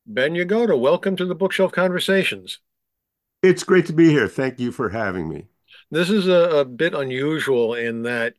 Ben Yagoda, welcome to the Bookshelf Conversations. It's great to be here. Thank you for having me. This is a bit unusual in that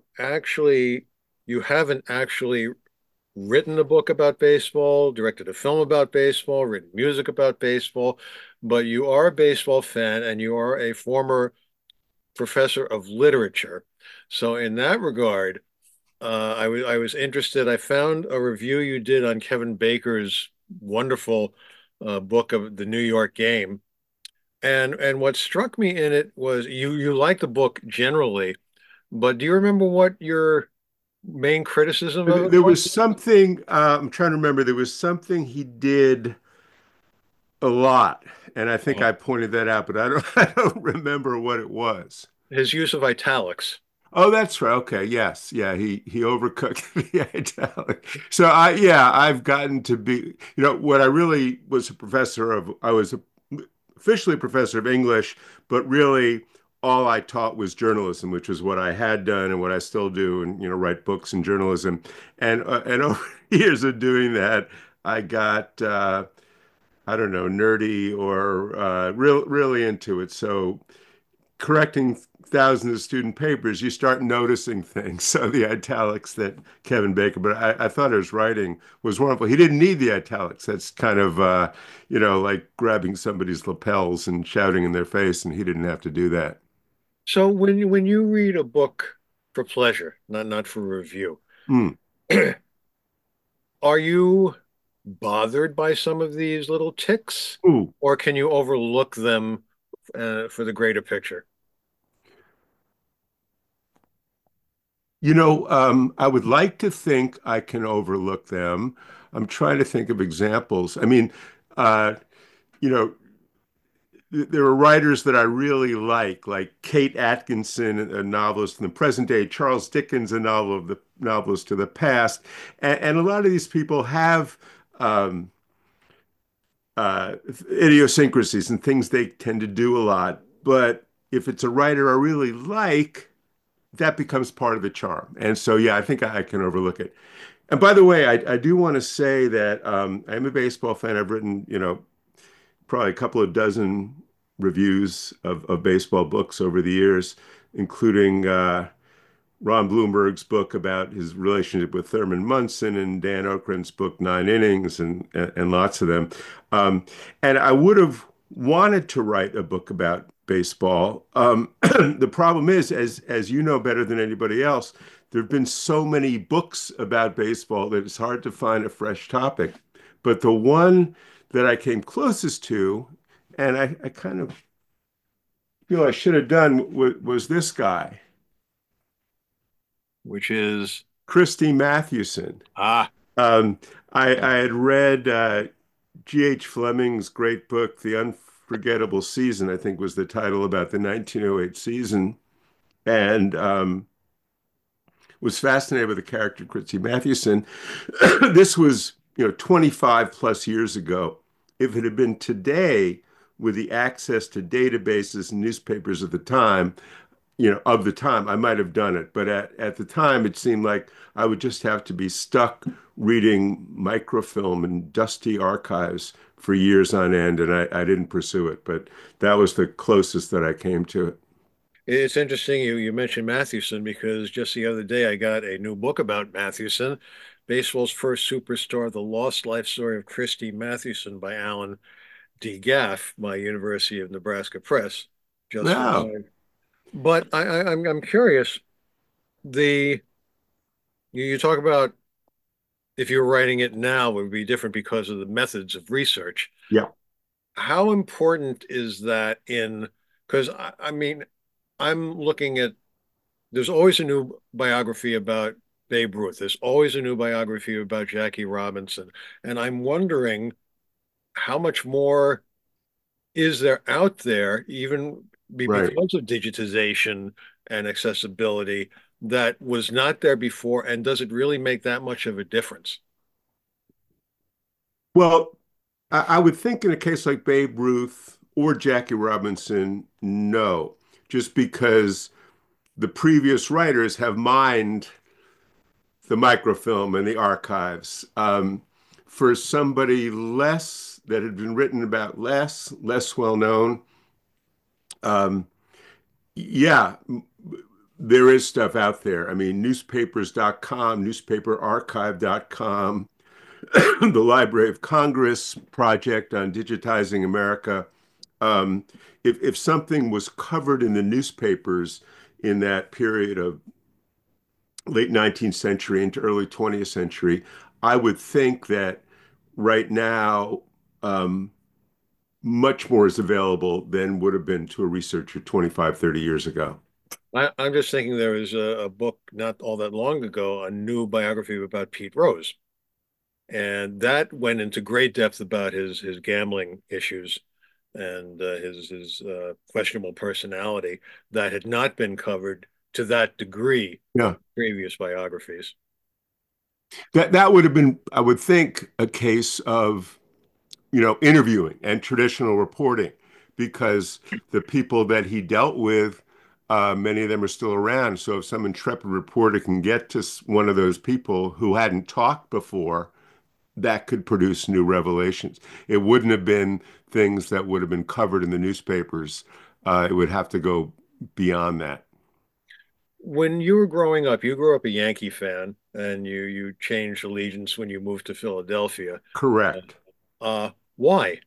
you haven't actually written a book about baseball, directed a film about baseball, written music about baseball, but you are a baseball fan and you are a former professor of literature. So in that regard, I was interested. I found a review you did on Kevin Baker's wonderful book of the New York Game. And what struck me in it was you like the book generally, but do you remember what your main criticism of it There was? was something, I'm trying to remember, there was something he did a lot, and I think Uh, I pointed that out, but I don't, I don't remember what it was. his use of italics. Oh, that's right. Okay, yes. Yeah, he overcooked the italic. So I've gotten to be, what I really was a professor of, I was officially a professor of English, but really all I taught was journalism, which is what I had done and what I still do, and write books in journalism. And over years of doing that, I got I don't know, nerdy or really into it. So correcting thousands of student papers, you start noticing things. So the italics that Kevin Baker, but I thought his writing was wonderful. He didn't need the italics. That's kind of, like grabbing somebody's lapels and shouting in their face, and he didn't have to do that. So when you read a book for pleasure, not for review, Mm. are you bothered by some of these little ticks, Ooh. or can you overlook them for the greater picture? I would like to think I can overlook them. I'm trying to think of examples. I mean, uh, you know, there are writers that I really like Kate Atkinson, a novelist in the present day, Charles Dickens, a novelist of the past, and a lot of these people have um, uh, idiosyncrasies and things they tend to do a lot. But if it's a writer I really like, that becomes part of the charm. And so, yeah, I think I can overlook it. And by the way, I do want to say that I'm a baseball fan. I've written, probably a couple of dozen reviews of baseball books over the years, including Ron Bloomberg's book about his relationship with Thurman Munson and Dan Okren's book Nine Innings and lots of them. Um, and I would have wanted to write a book about baseball. The problem is, as you know better than anybody else, there have been so many books about baseball that it's hard to find a fresh topic. But the one that I came closest to, and I kind of feel I should have done, was this guy. Which is Christy Mathewson. ah, Um, I had read G.H. Fleming's great book, The Unforgettable Season, I think was the title, about the 1908 season, and was fascinated with the character Christy Mathewson. This was, 25 plus years ago. If it had been today, with the access to databases and newspapers at the time, I might have done it. But at the time, it seemed like I would just have to be stuck reading microfilm and dusty archives for years on end, and I didn't pursue it. But that was the closest that I came to it. it's interesting you mentioned Mathewson because just the other day I got a new book about Mathewson, Baseball's First Superstar: The Lost Life Story of Christy Mathewson by Alan D. Gaff by University of Nebraska Press, just Wow. arrived. But I'm curious. The you talk about if you were writing it now, it would be different because of the methods of research. Yeah. How important is that in? Because I mean, I'm looking at there's always a new biography about Babe Ruth. There's always a new biography about Jackie Robinson. And I'm wondering how much more is there out there, even Right. because of digitization and accessibility, that was not there before? And does it really make that much of a difference? Well, I would think in a case like Babe Ruth or Jackie Robinson, no, just because the previous writers have mined the microfilm and the archives. for somebody less that had been written about less well known, um, yeah, there is stuff out there. I mean, newspapers.com, newspaperarchive.com, the Library of Congress project on digitizing America. Um, if something was covered in the newspapers in that period of late 19th century into early 20th century, I would think that right now, much more is available than would have been to a researcher 25, 30 years ago. I'm just thinking there was a book not all that long ago, a new biography about Pete Rose, and that went into great depth about his gambling issues and his questionable personality that had not been covered to that degree in Yeah. previous biographies. That would have been, I would think, a case of, interviewing and traditional reporting, because the people that he dealt with, many of them are still around. So if some intrepid reporter can get to one of those people who hadn't talked before, that could produce new revelations. It wouldn't have been things that would have been covered in the newspapers. It would have to go beyond that. When you were growing up, you grew up a Yankee fan, and you changed allegiance when you moved to Philadelphia. Correct. Why?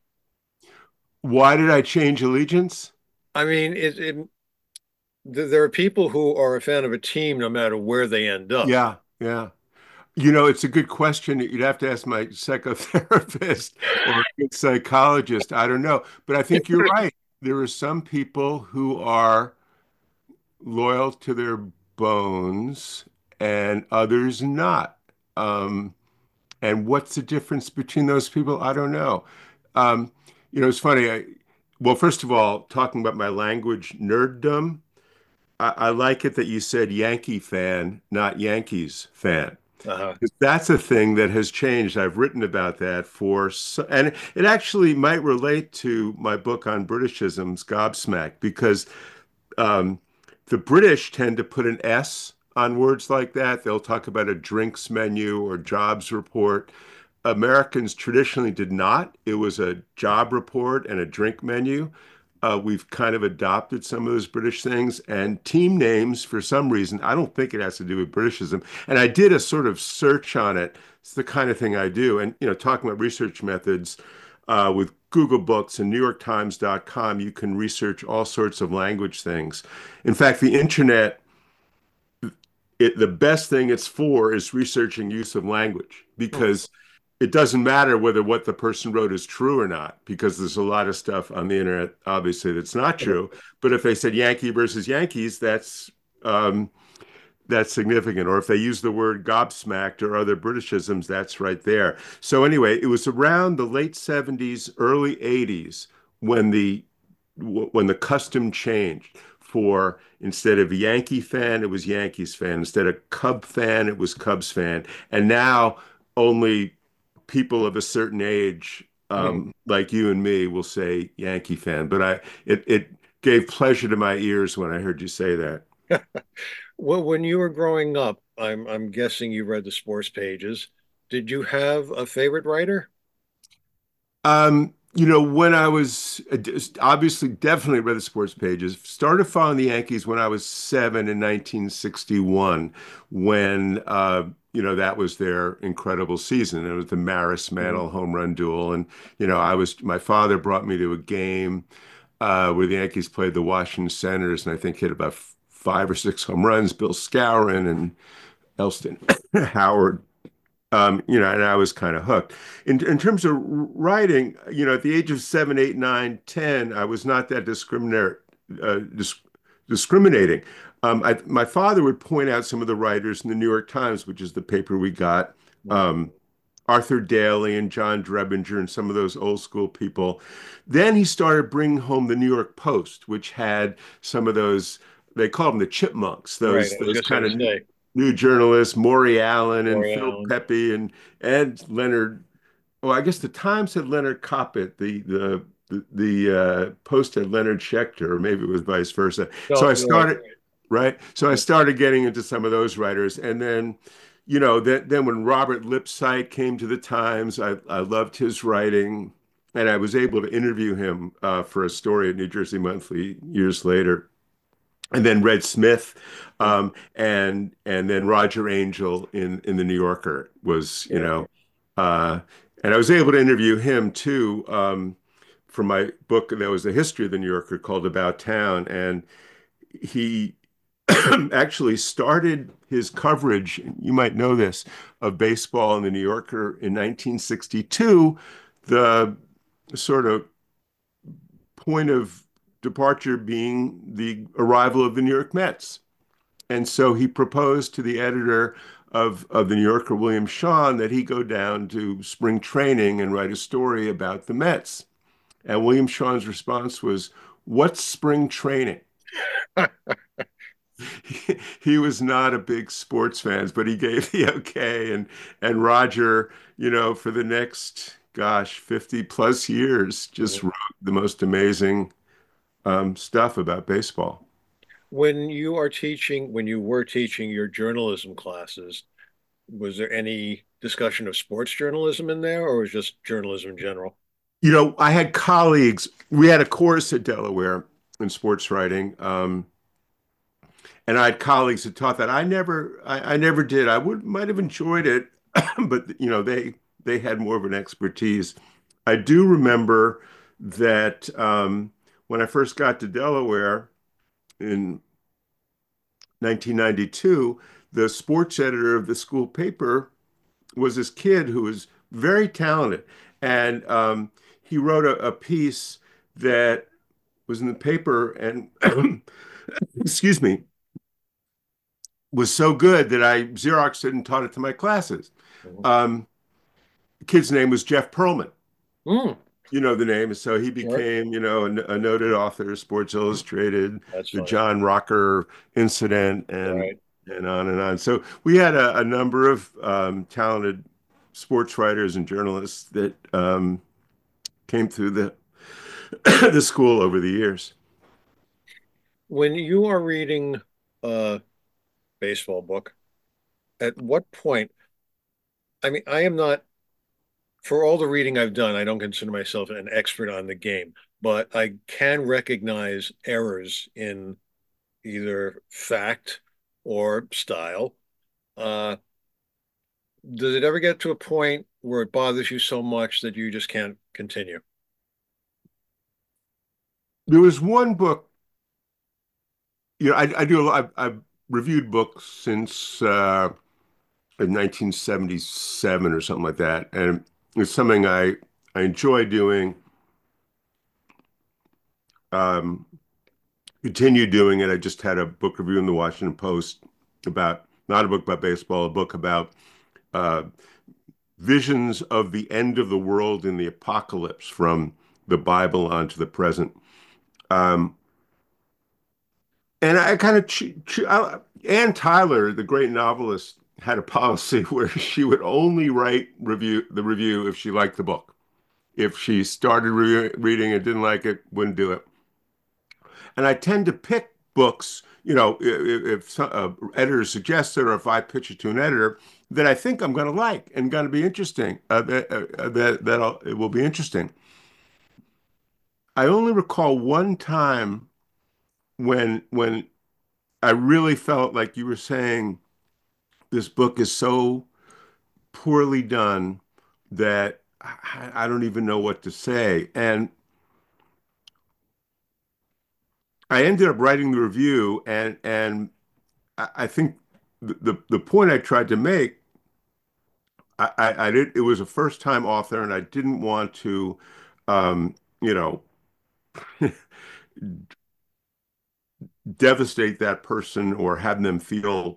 Why did I change allegiance? I mean, there are people who are a fan of a team no matter where they end up. Yeah, yeah. It's a good question. You'd have to ask my psychotherapist or a good psychologist. I don't know. But I think you're right. There are some people who are loyal to their bones and others not. Um, and what's the difference between those people? I don't know. Um, it's funny. Well, first of all, talking about my language nerddom, I like it that you said Yankee fan, not Yankees fan. Uh-huh. That's a thing that has changed. I've written about that and it actually might relate to my book on Britishisms, Gobsmacked, because um, the British tend to put an S on words like that. They'll talk about a drinks menu or jobs report. Americans traditionally did not. It was a job report and a drink menu. We've kind of adopted some of those British things and team names for some reason. I don't think it has to do with Britishism. And I did a sort of search on it. It's the kind of thing I do. And, talking about research methods, with Google Books and NewYorkTimes.com, you can research all sorts of language things. In fact, the internet, the best thing it's for is researching use of language, Hmm. because it doesn't matter whether what the person wrote is true or not, because there's a lot of stuff on the internet, obviously, that's not true. But if they said Yankee versus Yankees, um, that's significant. Or if they use the word gobsmacked or other Britishisms, that's right there. So anyway, it was around the late 70s, early 80s when the custom changed. For instead of Yankee fan, it was Yankees fan. Instead of Cub fan, it was Cubs fan. And now only people of a certain age, Hmm. like you and me, will say Yankee fan. But it gave pleasure to my ears when I heard you say that. Well, when you were growing up, I'm guessing you read the sports pages. Did you have a favorite writer? When I was obviously definitely read the sports pages, started following the Yankees when I was 7 in 1961, when that was their incredible season. It was the Maris Mhm. Mantle home run duel, and my father brought me to a game where the Yankees played the Washington Senators, and I think hit about five or six home runs. Bill Skowron and Elston Howard, and I was kind of hooked. In terms of writing, at the age of 7, 8, 9, 10, I was not that discriminating. My father would point out some of the writers in the New York Times, which is the paper we got, Mhm. um, Arthur Daly and John Drebinger and some of those old school people. Then he started bringing home the New York Post, which had some of those, they called them the chipmunks, Right. those I was those just going kind to of say, new journalists, Maury Allen and Roy Phil Allen. Pepe and Leonard. Oh, I guess the Times had Leonard Coppett. The Post had Leonard Schechter, or maybe it was vice versa. So No, I right. started right. So I started getting into some of those writers, and then then when Robert Lipsyte came to the Times, I loved his writing, and I was able to interview him for a story at New Jersey Monthly years later. And then Red Smith, and then Roger Angell in the New Yorker was, Yeah. and I was able to interview him too, for my book that was the history of the New Yorker called About Town, and he actually started his coverage, you might know this, of baseball in the New Yorker in 1962. The sort of point of departure being the arrival of the New York Mets. And so he proposed to the editor of the New Yorker, William Shawn, that he go down to spring training and write a story about the Mets. And William Shawn's response was, "What's spring training?" He was not a big sports fan, but he gave the okay. And Roger, for the next, gosh, 50 plus years, just Mhm. wrote the most amazing stuff about baseball. When you were teaching your journalism classes, was there any discussion of sports journalism in there, or was it just journalism in general? I had colleagues, we had a course at Delaware in sports writing. And I had colleagues that taught that. I never did. Might have enjoyed it, but they had more of an expertise. I do remember that when I first got to Delaware in 1992, the sports editor of the school paper was this kid who was very talented, and he wrote a piece that was in the paper, and excuse me, was so good that I Xeroxed it and taught it to my classes. Mhm. Um, the kid's name was Jeff Pearlman. Mm, You know the name. So he right. became, a noted author, Sports Illustrated, That's the funny. John Rocker incident, and Right. and on and on. So we had a number of talented sports writers and journalists that came through the the school over the years. When you are reading a baseball book, at what point? I mean, I am not, for all the reading I've done, I don't consider myself an expert on the game, but I can recognize errors in either fact or style. Uh, does it ever get to a point where it bothers you so much that you just can't continue? There was one book, I do a lot. I've reviewed books since in 1977 or something like that. And it's something I enjoy doing, um, continue doing it. I just had a book review in the Washington Post about, not a book about baseball, a book about uh, visions of the end of the world in the apocalypse from the Bible onto the present. Um, and I kind of, Ann Tyler, the great novelist, had a policy where she would only write the review if she liked the book. If she started reading and didn't like it, wouldn't do it. And I tend to pick books, if some, editor suggests it or if I pitch it to an editor that I think I'm going to like and going to be interesting, it will be interesting. I only recall one time when I really felt like you were saying this book is so poorly done that I don't even know what to say. And I ended up writing the review, and I think the point I tried to make, I did. It was a first time author, and I didn't want to, you know, devastate that person or have them feel,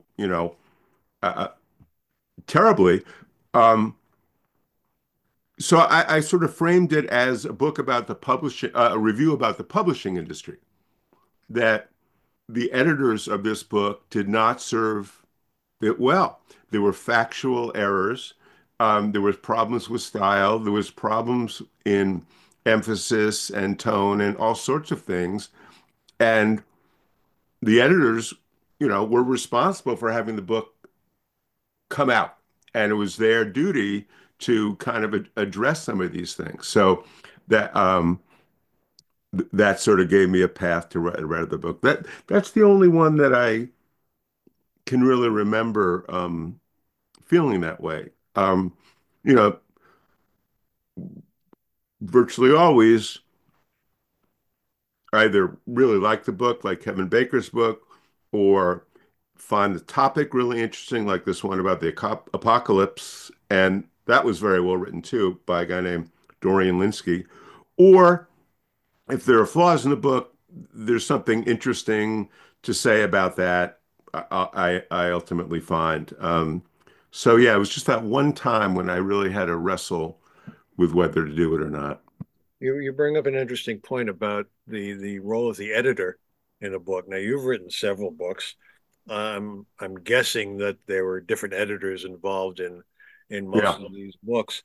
terribly. Um, so I sort of framed it as a book about the publishing, a review about the publishing industry. That the editors of this book did not serve it well. There were factual errors. There was problems with style. There was problems in emphasis and tone and all sorts of things. And the editors, were responsible for having the book come out, and it was their duty to kind of address some of these things. So that that sort of gave me a path to write the book. That's the only one that I can really remember feeling that way. You know, virtually always I either really like the book, like Kevin Baker's book, or find the topic really interesting, like this one about the apocalypse. And that was very well written too by a guy named Dorian Lynskey. Or if there are flaws in the book, there's something interesting to say about that. I ultimately find. So yeah, it was just that one time when I really had to wrestle with whether to do it or not. You bring up an interesting point about the role of the editor in a book. Now, you've written several books. I'm guessing that there were different editors involved in most Yeah, of these books.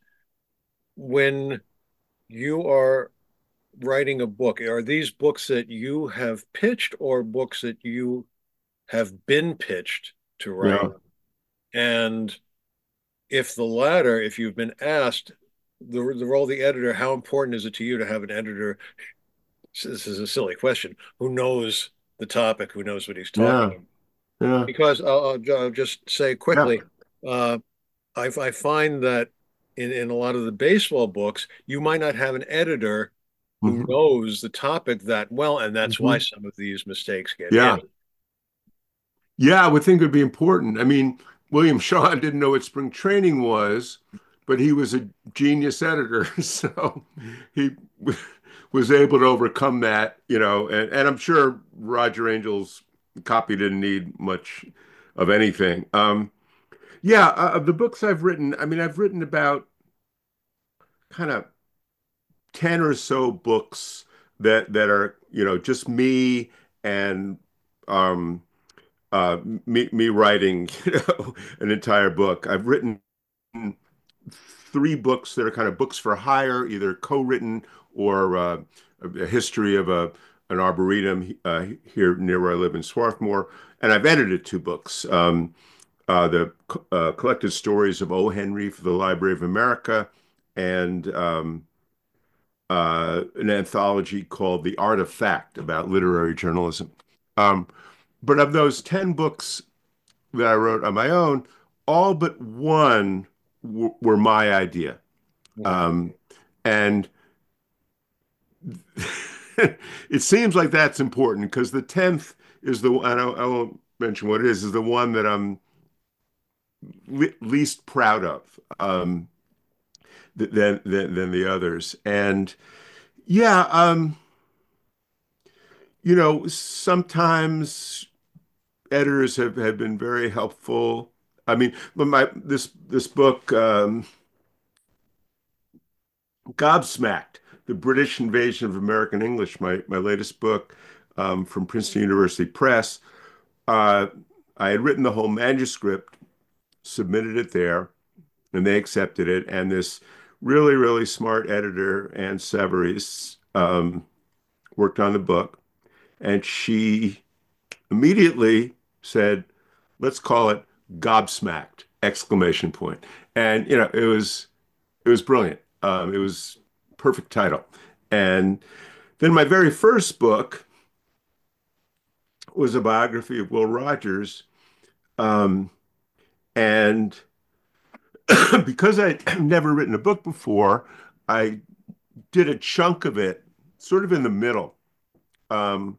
When you are writing a book, are these books that you have pitched or books that you have been pitched to write? yeah, And if the latter, if you've been asked the role of the editor, how important is it to you to have an editor? This is a silly question. Who knows the topic? Who knows what he's talking yeah, about? yeah, Because I'll just say yeah. quickly, uh, I find that in a lot of the baseball books, you might not have an editor who Hmm. knows the topic that well, and that's why Hmm. some of these mistakes get in. Yeah. Yeah, I would think it would be important. I mean, William Shaw didn't know what spring training was, but he was a genius editor. So he was able to overcome that, and I'm sure Roger Angel's copy didn't need much of anything. Yeah, of the books I've written, I mean, I've written about kind of 10 or so books that are, just me and um me writing, an entire book. I've written three books that are kind of books for hire, either co-written or a history of an arboretum here near where I live in Swarthmore. And I've edited two books. The collected stories of O. Henry for the Library of America, and an anthology called The Art of Fact about literary journalism. Um, but of those 10 books that I wrote on my own, all but one were my idea. Mhm. Um, and it seems like that's important because the 10th is I won't mention what it is the one that I'm least proud of, than the others. And yeah, sometimes editors have been very helpful. I mean, but this book, Gobsmacked, The British Invasion of American English, my latest book, from Princeton University Press. Uh, I had written the whole manuscript, submitted it there, and they accepted it. And this really, really smart editor, Anne Severies, worked on the book, and she immediately said, "Let's call it Gobsmacked!" Exclamation point. And it was brilliant. It was perfect title. And then my very first book was a biography of Will Rogers. Um, and because I'd never written a book before, I did a chunk of it sort of in the middle, um,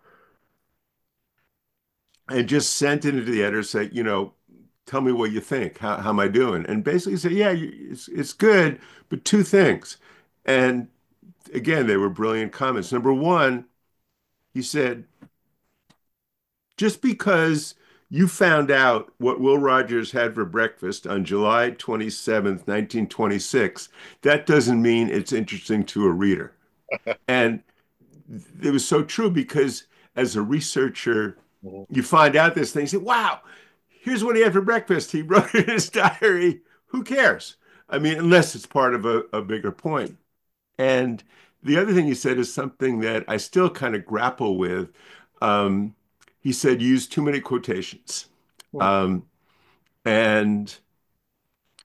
and just sent it into the editor, say, tell me what you think. How am I doing? And basically say, yeah, it's good, but two things. And again, they were brilliant comments. Number one, he said, just because you found out what Will Rogers had for breakfast on July 27th, 1926, that doesn't mean it's interesting to a reader. And it was so true because as a researcher, Mhm. you find out this thing, you say, wow, here's what he had for breakfast. He wrote it in his diary. Who cares? I mean, unless it's part of a bigger point. And the other thing he said is something that I still kind of grapple with. Um, he said, use too many quotations. Mhm. Um, and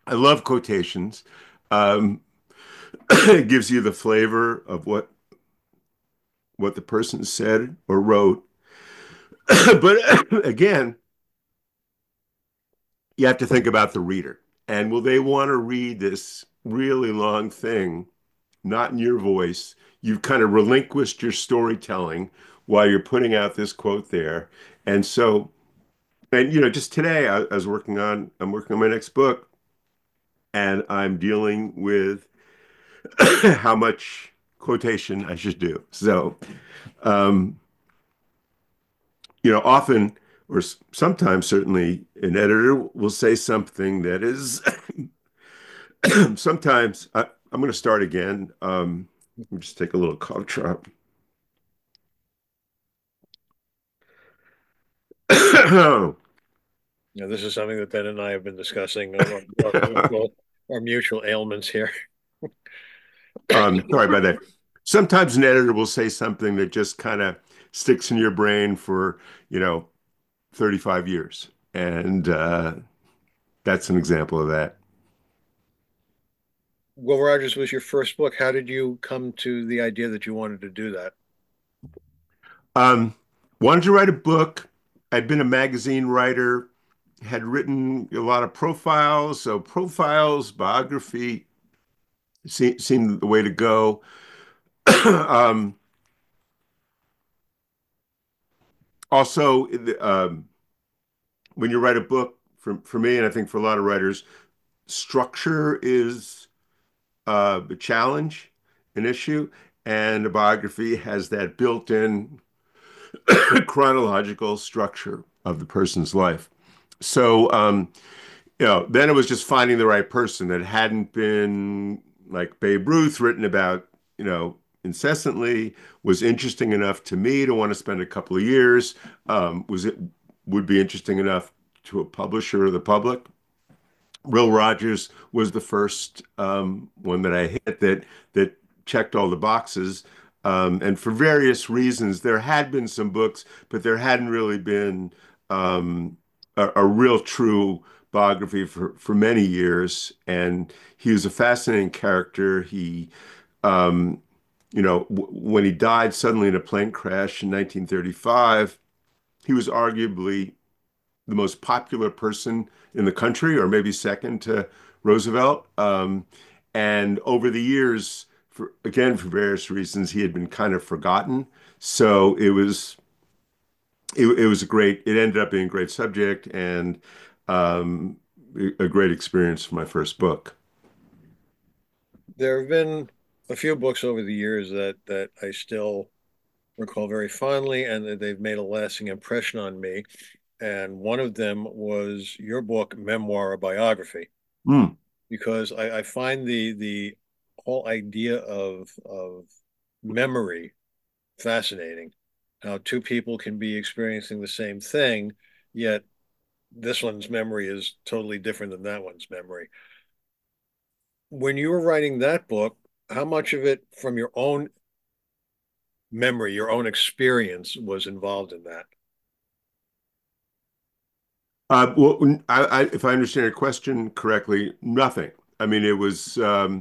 I love quotations. Um, it gives you the flavor of what the person said or wrote. But again, you have to think about the reader. And will they want to read this really long thing, not in your voice? You've kind of relinquished your storytelling while you're putting out this quote there. And so, and just today I'm working on my next book, and I'm dealing with how much quotation I should do. So, um, often or sometimes certainly an editor will say something that is sometimes I'm going to start again. Let me just take a little cough drop. This is something that Ben and I have been discussing our mutual ailments here. Sorry about that. Sometimes an editor will say something that just kind of sticks in your brain for, you know, 35 years. And that's an example of that. Will Rogers was your first book. How did you come to the idea that you wanted to do that? Um, Wanted to write a book. I'd been a magazine writer, had written a lot of profiles. So profiles, biography seemed the way to go. um, Also, when you write a book, for me, and I think for a lot of writers, structure is a challenge, an issue, and a biography has that built-in chronological structure of the person's life. So, then it was just finding the right person that hadn't been like Babe Ruth written about, incessantly, was interesting enough to me to want to spend a couple of years, was it would be interesting enough to a publisher or the public. Will Rogers was the first one that I hit that checked all the boxes. And for various reasons, there had been some books, but there hadn't really been a real true biography for many years. And he was a fascinating character. Um, when he died suddenly in a plane crash in 1935, he was arguably the most popular person in the country, or maybe second to Roosevelt. And over the years, for various reasons, he had been kind of forgotten. So it was a great. It ended up being a great subject and um, a great experience for my first book. There have been a few books over the years that I still recall very fondly, and that they've made a lasting impression on me. And one of them was your book, Memoir, a Biography, Mm. because I find the whole idea of memory fascinating. How two people can be experiencing the same thing, yet this one's memory is totally different than that one's memory. When you were writing that book, how much of it from your own memory, your own experience was involved in that? Well, if I understand your question correctly, nothing. I mean, it was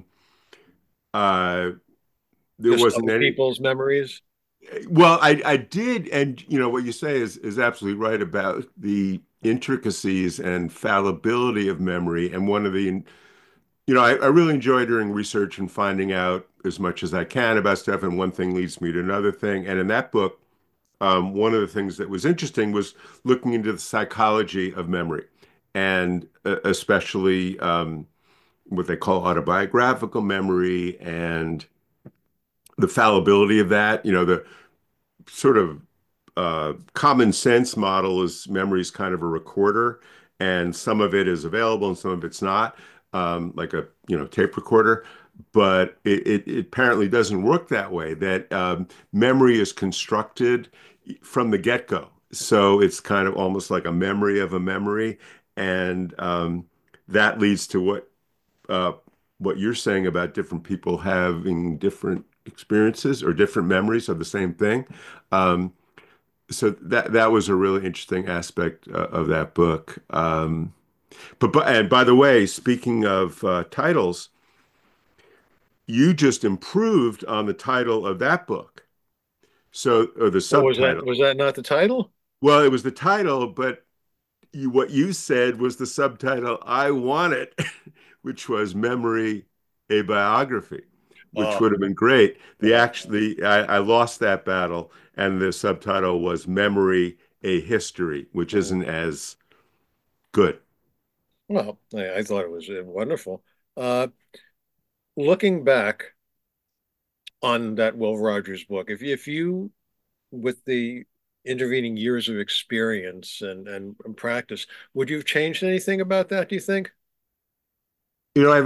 uh, there Just wasn't other any. people's memories? Well, I did, and what you say is absolutely right about the intricacies and fallibility of memory. And one of the, I really enjoy doing research and finding out as much as I can about stuff. And one thing leads me to another thing. And in that book, one of the things that was interesting was looking into the psychology of memory, and especially what they call autobiographical memory and the fallibility of that. The sort of common sense model is memory is kind of a recorder, and some of it is available and some of it's not, like a tape recorder. But it apparently doesn't work that way. That memory is constructed from the get-go, so it's kind of almost like a memory of a memory, and that leads to uh, what you're saying about different people having different experiences or different memories of the same thing. Um, so that was a really interesting aspect of that book. And by the way, speaking of titles, you just improved on the title of that book. So, or the Oh, was that subtitle. was that not the title? Well, it was the title, but what you said was the subtitle I wanted, which was Memory, a Biography, which Oh, would have been great. yeah. I lost that battle, and the subtitle was Memory, a History, which Mhm. isn't as good. Well, I thought it was wonderful. Uh, Looking back on that Will Rogers book, if you with the intervening years of experience and practice, would you have changed anything about that, do you think? You know,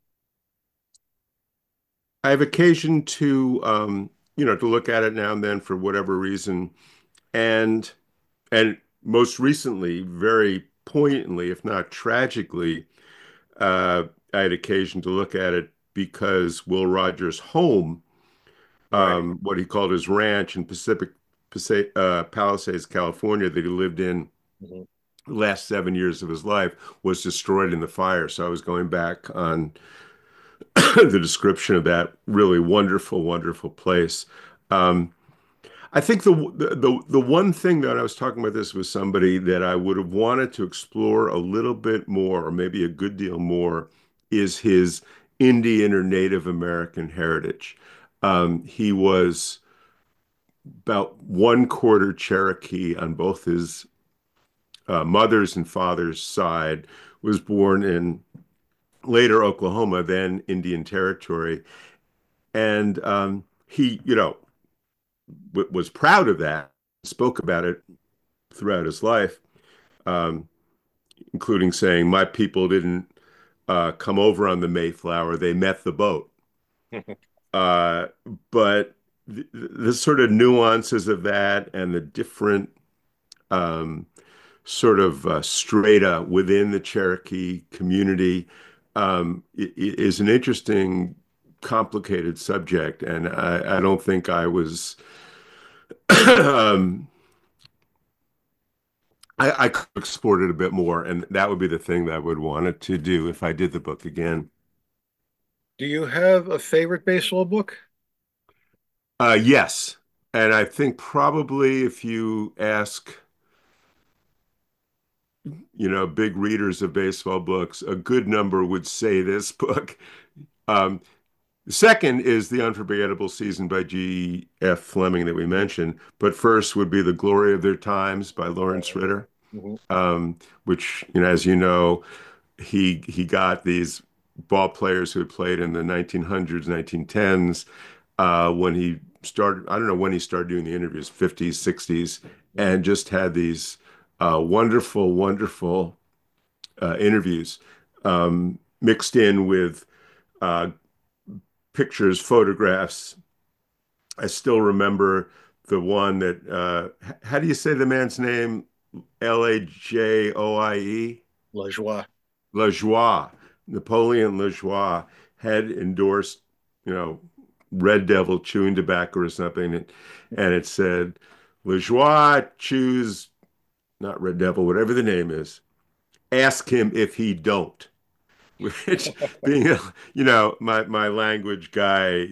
I have occasion to to look at it now and then for whatever reason, and most recently, very poignantly, if not tragically, uh, I had occasion to look at it because Will Rogers' home, Right. what he called his ranch in Palisades, California, that he lived in Mhm. the last 7 years of his life, was destroyed in the fire. So I was going back on the description of that really wonderful, wonderful place. Um, I think the one thing that I was talking about this with somebody that I would have wanted to explore a little bit more, or maybe a good deal more, is his Indian or Native American heritage. He was about one quarter Cherokee on both his mother's and father's side, was born in later Oklahoma, then Indian Territory. And he, was proud of that, spoke about it throughout his life, um, including saying, "My people didn't come over on the Mayflower; they met the boat." Uh, but the sort of nuances of that and the different um, sort of strata within the Cherokee community is an interesting, complicated subject, and I don't think I was. um, I could explore it a bit more, and that would be the thing that I would want it to do if I did the book again. Do you have a favorite baseball book? Yes, and I think probably if you ask, big readers of baseball books, a good number would say this book. Um, the second is The Unforgettable Season by G.F. Fleming that we mentioned, but first would be The Glory of Their Times by Lawrence Right. Ritter, Mhm. which, as you know, he got these ball players who had played in the 1900s, 1910s, when he started, I don't know when he started doing the interviews, 50s, 60s, Mhm. and just had these wonderful, wonderful interviews mixed in with uh, pictures, photographs. I still remember the one that, how do you say the man's name? Lajoie? Lajoie. Lajoie, Napoleon Lajoie had endorsed, you know, Red Devil chewing tobacco or something, and it said, Lajoie chews, not Red Devil, whatever the name is. Ask him if he don't. Which, being my language guy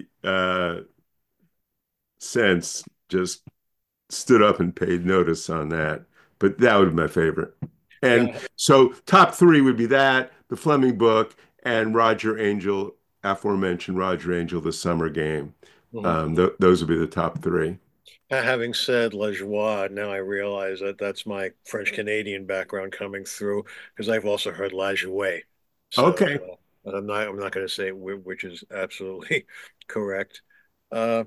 sense, just stood up and paid notice on that. But that would be my favorite. And Yeah. so top three would be that, the Fleming book, and Roger Angell, aforementioned Roger Angell, The Summer Game. Mhm. Those would be the top three. Having said Lajoie, now I realize that that's my French Canadian background coming through because I've also heard Lajoie. So Okay. I'm not going to say which is absolutely correct. Uh,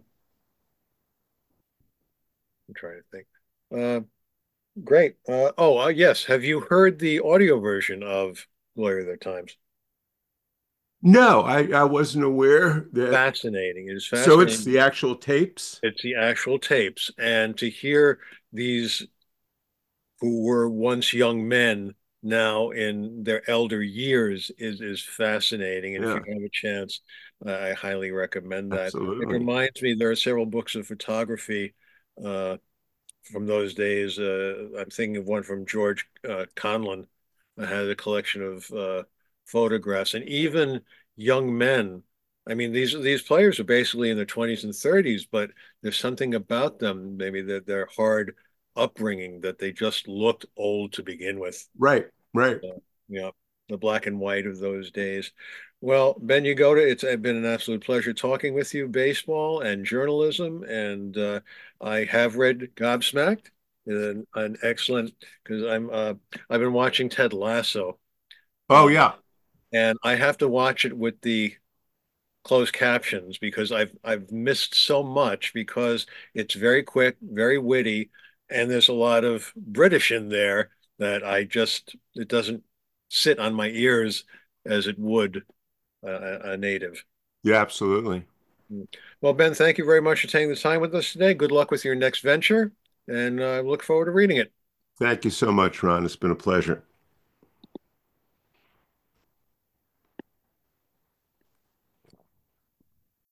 I'm trying to think. Uh, Great. Yes. Have you heard the audio version of Lawyer of the Times? No, I wasn't aware that. Fascinating. It is So it's fascinating. the actual tapes. It's the actual tapes, and to hear these who were once young men now in their elder years is fascinating. And if you Yeah, have a chance, I highly recommend that. It absolutely. reminds me there are several books of photography uh, from those days. I'm thinking of one from George Conlon I had a collection of photographs, and even young men. I mean, these players are basically in their 20s and 30s, but there's something about them, maybe that their hard upbringing, that they just looked old to begin with. Right, right. Yeah, the black and white of those days. Well, Ben Yagoda, it's been an absolute pleasure talking with you, baseball and journalism, and I have read Gobsmacked, an excellent because I've been watching Ted Lasso, Oh uh, yeah, and I have to watch it with the closed captions because I've missed so much because it's very quick, very witty, and there's a lot of British in there that it doesn't sit on my ears as it would a native. yeah, absolutely. Well, Ben, thank you very much for taking the time with us today. Good luck with your next venture, and I look forward to reading it. Thank you so much, Ron. It's been a pleasure.